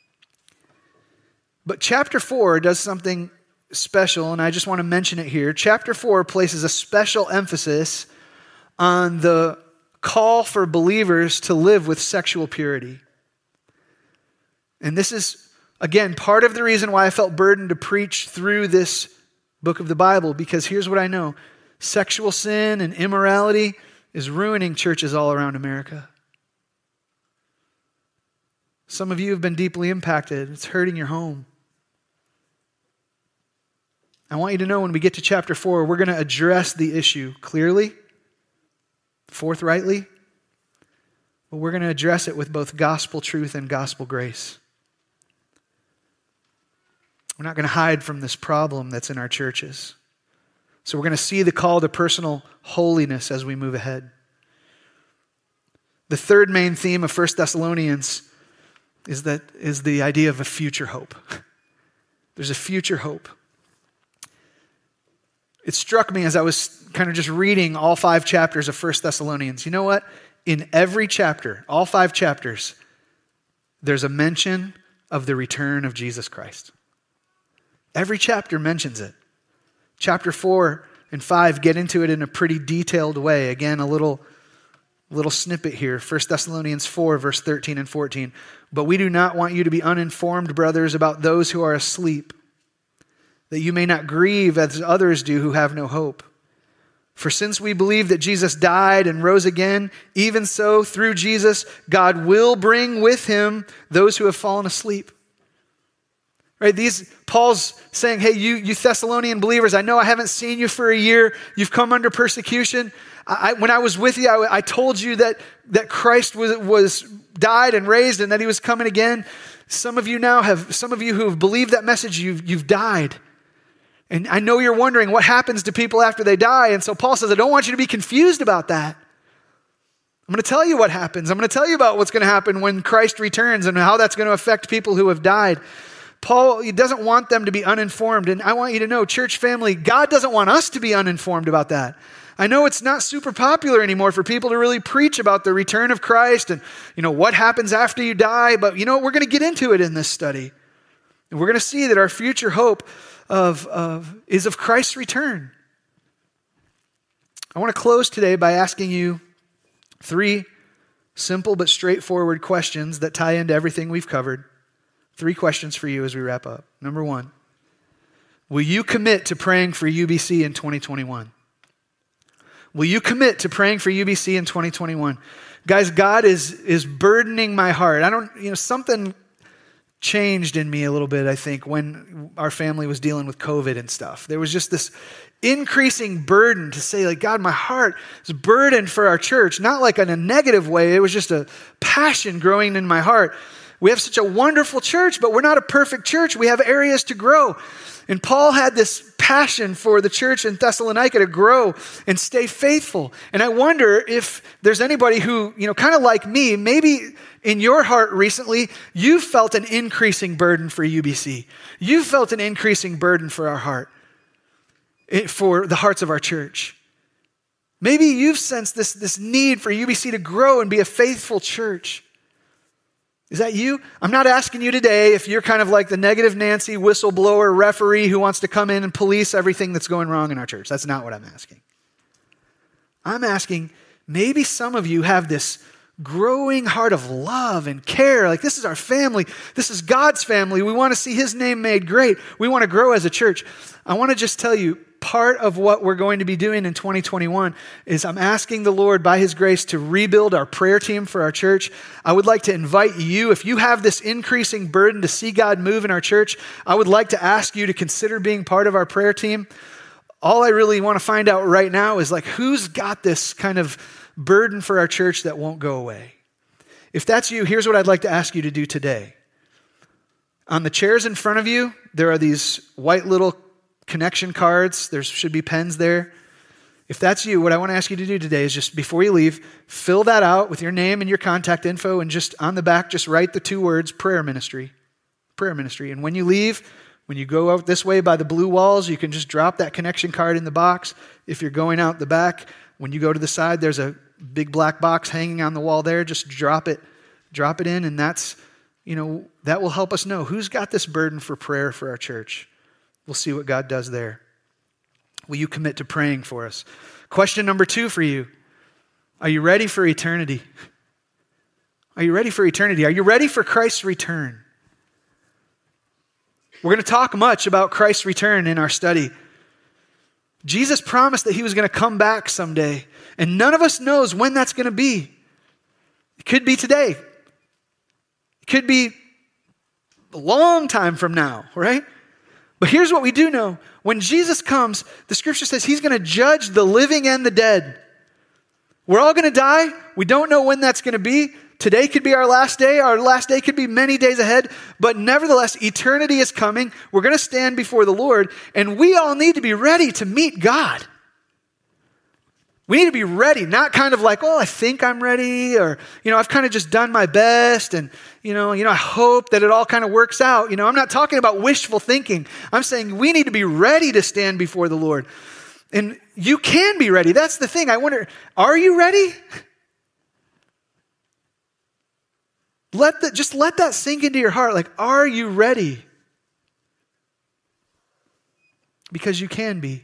But chapter four does something special, and I just want to mention it here. Chapter four places a special emphasis on the call for believers to live with sexual purity. And this is, again, part of the reason why I felt burdened to preach through this book of the Bible, because here's what I know. Sexual sin and immorality is ruining churches all around America. Some of you have been deeply impacted. It's hurting your home. I want you to know when we get to chapter four, we're going to address the issue clearly, forthrightly, but we're going to address it with both gospel truth and gospel grace. We're not going to hide from this problem that's in our churches. So we're going to see the call to personal holiness as we move ahead. The third main theme of First Thessalonians is that is the idea of a future hope. There's a future hope. It struck me as I was kind of just reading all five chapters of First Thessalonians. You know what? In every chapter, all five chapters, there's a mention of the return of Jesus Christ. Every chapter mentions it. Chapter four and five get into it in a pretty detailed way. Again, a little, little snippet here. First Thessalonians four, verse thirteen and fourteen. "But we do not want you to be uninformed, brothers, about those who are asleep, that you may not grieve as others do who have no hope. For since we believe that Jesus died and rose again, even so, through Jesus, God will bring with him those who have fallen asleep." Right? These, Paul's saying, hey, you, you Thessalonian believers, I know I haven't seen you for a year. You've come under persecution. I, when I was with you, I, I told you that, that Christ was, was died and raised and that he was coming again. Some of you now have, some of you who have believed that message, you've, you've died. And I know you're wondering what happens to people after they die. And so Paul says, I don't want you to be confused about that. I'm going to tell you what happens. I'm going to tell you about what's going to happen when Christ returns and how that's going to affect people who have died. Paul, he doesn't want them to be uninformed. And I want you to know, church family, God doesn't want us to be uninformed about that. I know it's not super popular anymore for people to really preach about the return of Christ and, you know, what happens after you die. But, you know, we're going to get into it in this study. And we're going to see that our future hope Of, of is of Christ's return. I want to close today by asking you three simple but straightforward questions that tie into everything we've covered. Three questions for you as we wrap up. Number one, will you commit to praying for U B C in twenty twenty-one? Will you commit to praying for U B C in twenty twenty-one? Guys, God is, is burdening my heart. I don't, you know, something changed in me a little bit, I think, when our family was dealing with COVID and stuff. There was just this increasing burden to say, like, God, my heart is burdened for our church, not like in a negative way. It was just a passion growing in my heart. We have such a wonderful church, but we're not a perfect church. We have areas to grow. And Paul had this passion for the church in Thessalonica to grow and stay faithful. And I wonder if there's anybody who, you know, kind of like me, maybe in your heart recently, you've felt an increasing burden for U B C. You've felt an increasing burden for our heart, for the hearts of our church. Maybe you've sensed this, this need for U B C to grow and be a faithful church. Is that you? I'm not asking you today if you're kind of like the negative Nancy whistleblower referee who wants to come in and police everything that's going wrong in our church. That's not what I'm asking. I'm asking, maybe some of you have this growing heart of love and care. Like, this is our family. This is God's family. We want to see his name made great. We want to grow as a church. I want to just tell you, part of what we're going to be doing in twenty twenty-one is I'm asking the Lord by his grace to rebuild our prayer team for our church. I would like to invite you, if you have this increasing burden to see God move in our church, I would like to ask you to consider being part of our prayer team. All I really want to find out right now is like, who's got this kind of burden for our church that won't go away? If that's you, here's what I'd like to ask you to do today. On the chairs in front of you, there are these white little connection cards. There should be pens there. If that's you, what I want to ask you to do today is just before you leave, fill that out with your name and your contact info, and just on the back, just write the two words, prayer ministry. Prayer ministry. And when you leave, when you go out this way by the blue walls, you can just drop that connection card in the box. If you're going out the back, when you go to the side, there's a big black box hanging on the wall there. Just drop it, drop it in, and that's, you know, that will help us know who's got this burden for prayer for our church. We'll see what God does there. Will you commit to praying for us? Question number two for you. Are you ready for eternity? Are you ready for eternity? Are you ready for Christ's return? We're going to talk much about Christ's return in our study. Jesus promised that he was going to come back someday, and none of us knows when that's going to be. It could be today. It could be a long time from now, right? But here's what we do know. When Jesus comes, the scripture says he's going to judge the living and the dead. We're all going to die. We don't know when that's going to be. Today could be our last day. Our last day could be many days ahead. But nevertheless, eternity is coming. We're going to stand before the Lord, and we all need to be ready to meet God. We need to be ready, not kind of like, oh, I think I'm ready, or, you know, I've kind of just done my best, and, you know, you know, I hope that it all kind of works out. You know, I'm not talking about wishful thinking. I'm saying we need to be ready to stand before the Lord. And you can be ready. That's the thing. I wonder, are you ready? Let that, just let that sink into your heart. Like, are you ready? Because you can be.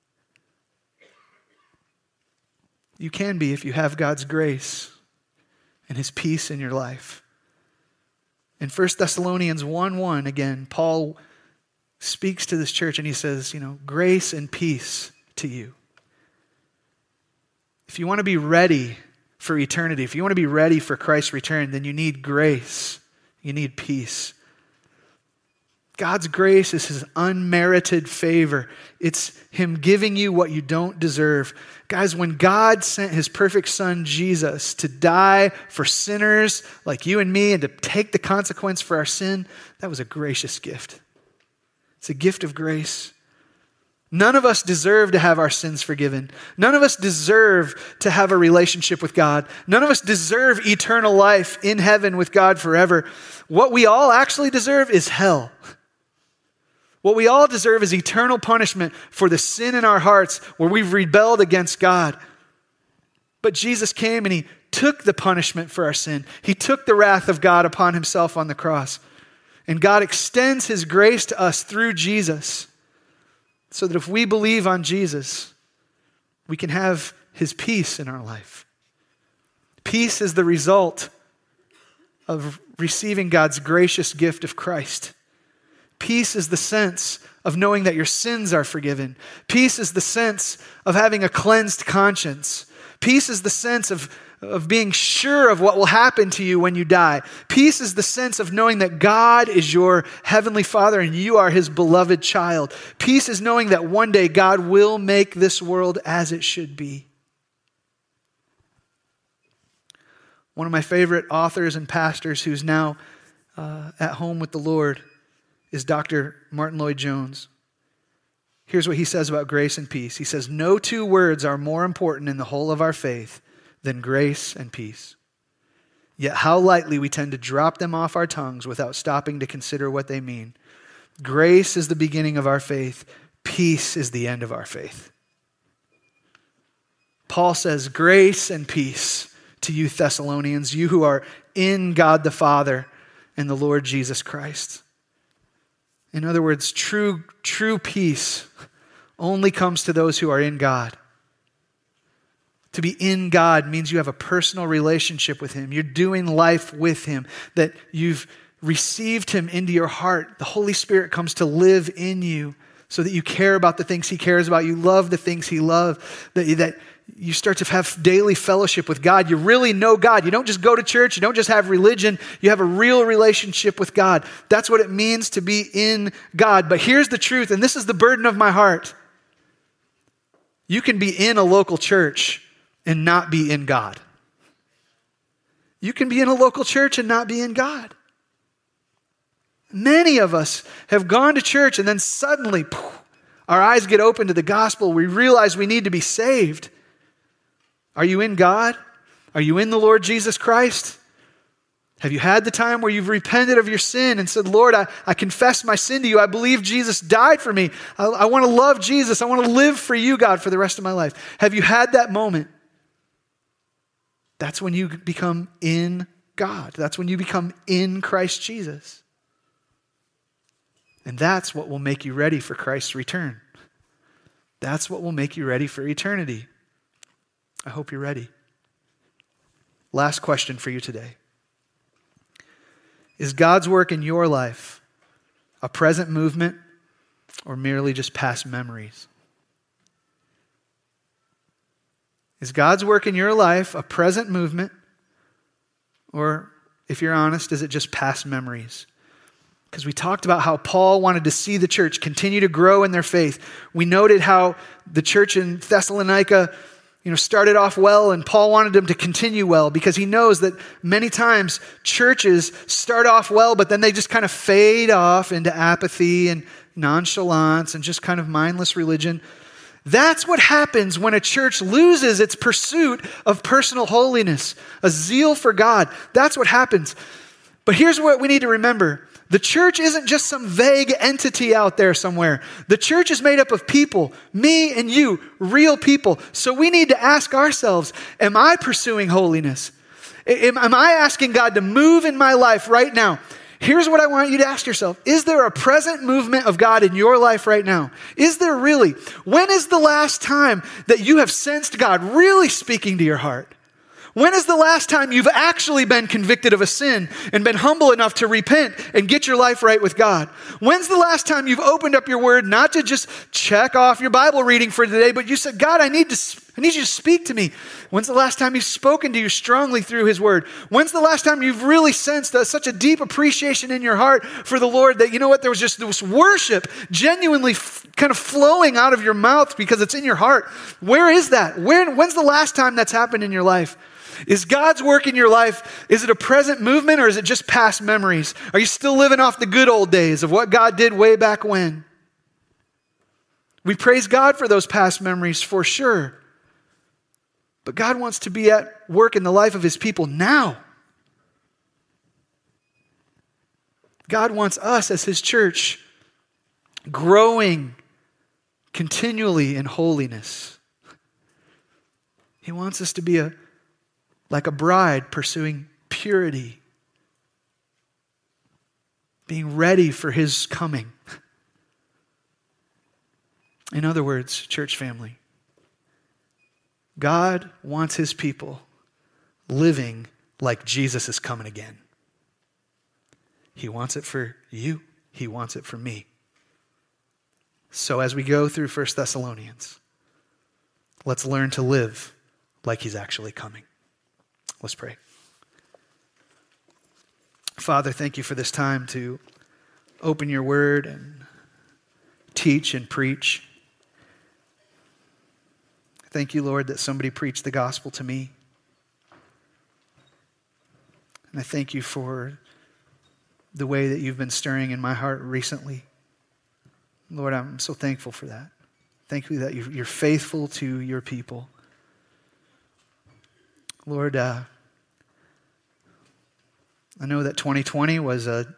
You can be if you have God's grace and his peace in your life. In First Thessalonians one one, again, Paul speaks to this church and he says, you know, grace and peace to you. If you want to be ready for eternity, if you want to be ready for Christ's return, then you need grace. You need peace. God's grace is his unmerited favor. It's him giving you what you don't deserve. Guys, when God sent his perfect son, Jesus, to die for sinners like you and me and to take the consequence for our sin, that was a gracious gift. It's a gift of grace. None of us deserve to have our sins forgiven. None of us deserve to have a relationship with God. None of us deserve eternal life in heaven with God forever. What we all actually deserve is hell. What we all deserve is eternal punishment for the sin in our hearts where we've rebelled against God. But Jesus came and he took the punishment for our sin. He took the wrath of God upon himself on the cross. And God extends his grace to us through Jesus so that if we believe on Jesus, we can have his peace in our life. Peace is the result of receiving God's gracious gift of Christ. Peace is the sense of knowing that your sins are forgiven. Peace is the sense of having a cleansed conscience. Peace is the sense of, of being sure of what will happen to you when you die. Peace is the sense of knowing that God is your heavenly Father and you are his beloved child. Peace is knowing that one day God will make this world as it should be. One of my favorite authors and pastors who's now uh, at home with the Lord is Doctor Martin Lloyd-Jones. Here's what he says about grace and peace. He says, no two words are more important in the whole of our faith than grace and peace. Yet how lightly we tend to drop them off our tongues without stopping to consider what they mean. Grace is the beginning of our faith. Peace is the end of our faith. Paul says, grace and peace to you Thessalonians, you who are in God the Father and the Lord Jesus Christ. In other words, true, true peace only comes to those who are in God. To be in God means you have a personal relationship with Him. You're doing life with Him, that you've received Him into your heart. The Holy Spirit comes to live in you so that you care about the things He cares about. You love the things He loves, that, that you start to have daily fellowship with God. You really know God. You don't just go to church. You don't just have religion. You have a real relationship with God. That's what it means to be in God. But here's the truth, and this is the burden of my heart. You can be in a local church and not be in God. You can be in a local church and not be in God. Many of us have gone to church and then suddenly poof, our eyes get open to the gospel. We realize we need to be saved. Are you in God? Are you in the Lord Jesus Christ? Have you had the time where you've repented of your sin and said, Lord, I, I confess my sin to you. I believe Jesus died for me. I, I want to love Jesus. I want to live for you, God, for the rest of my life. Have you had that moment? That's when you become in God. That's when you become in Christ Jesus. And that's what will make you ready for Christ's return. That's what will make you ready for eternity. I hope you're ready. Last question for you today. Is God's work in your life a present movement or merely just past memories? Is God's work in your life a present movement, or, if you're honest, is it just past memories? Because we talked about how Paul wanted to see the church continue to grow in their faith. We noted how the church in Thessalonica, you know, started off well, and Paul wanted them to continue well because he knows that many times churches start off well, but then they just kind of fade off into apathy and nonchalance and just kind of mindless religion. That's what happens when a church loses its pursuit of personal holiness, a zeal for God. That's what happens. But here's what we need to remember. The church isn't just some vague entity out there somewhere. The church is made up of people, me and you, real people. So we need to ask ourselves, am I pursuing holiness? Am, am I asking God to move in my life right now? Here's what I want you to ask yourself. Is there a present movement of God in your life right now? Is there really? When is the last time that you have sensed God really speaking to your heart? When is the last time you've actually been convicted of a sin and been humble enough to repent and get your life right with God? When's the last time you've opened up your word not to just check off your Bible reading for today, but you said, God, I need to, I need you to speak to me. When's the last time He's spoken to you strongly through His word? When's the last time you've really sensed a, such a deep appreciation in your heart for the Lord that, you know what, there was just this worship genuinely f- kind of flowing out of your mouth because it's in your heart? Where is that? Where, when's the last time that's happened in your life? Is God's work in your life, is it a present movement or is it just past memories? Are you still living off the good old days of what God did way back when? We praise God for those past memories for sure. But God wants to be at work in the life of His people now. God wants us as His church growing continually in holiness. He wants us to be a like a bride pursuing purity, being ready for His coming. In other words, church family, God wants His people living like Jesus is coming again. He wants it for you. He wants it for me. So as we go through First Thessalonians, let's learn to live like He's actually coming. Let's pray. Father, thank you for this time to open your word and teach and preach. Thank you, Lord, that somebody preached the gospel to me. And I thank you for the way that you've been stirring in my heart recently. Lord, I'm so thankful for that. Thank you that you're faithful to your people. Lord, uh, I know that twenty twenty was an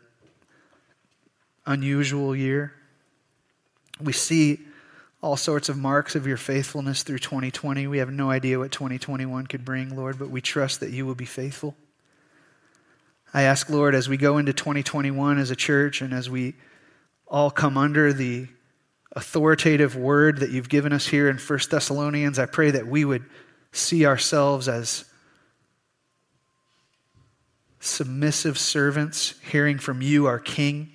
unusual year. We see all sorts of marks of your faithfulness through twenty twenty. We have no idea what twenty twenty-one could bring, Lord, but we trust that you will be faithful. I ask, Lord, as we go into twenty twenty-one as a church and as we all come under the authoritative word that you've given us here in First Thessalonians, I pray that we would see ourselves as submissive servants hearing from you, our King,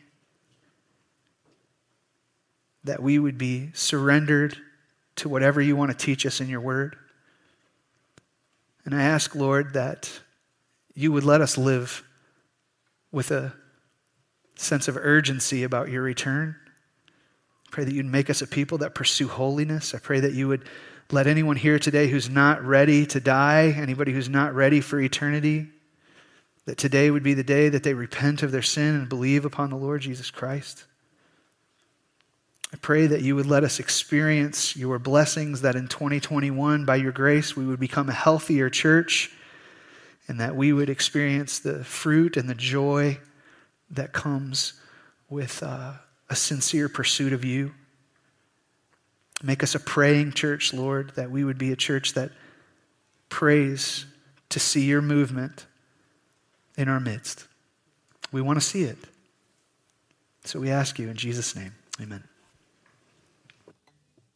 that we would be surrendered to whatever you want to teach us in your word. And I ask, Lord, that you would let us live with a sense of urgency about your return. I pray that you'd make us a people that pursue holiness. I pray that you would let anyone here today who's not ready to die, anybody who's not ready for eternity, that today would be the day that they repent of their sin and believe upon the Lord Jesus Christ. I pray that you would let us experience your blessings, that in twenty twenty-one, by your grace, we would become a healthier church, and that we would experience the fruit and the joy that comes with uh, a sincere pursuit of you. Make us a praying church, Lord, that we would be a church that prays to see your movement in our midst. We want to see it. So we ask you in Jesus' name, amen.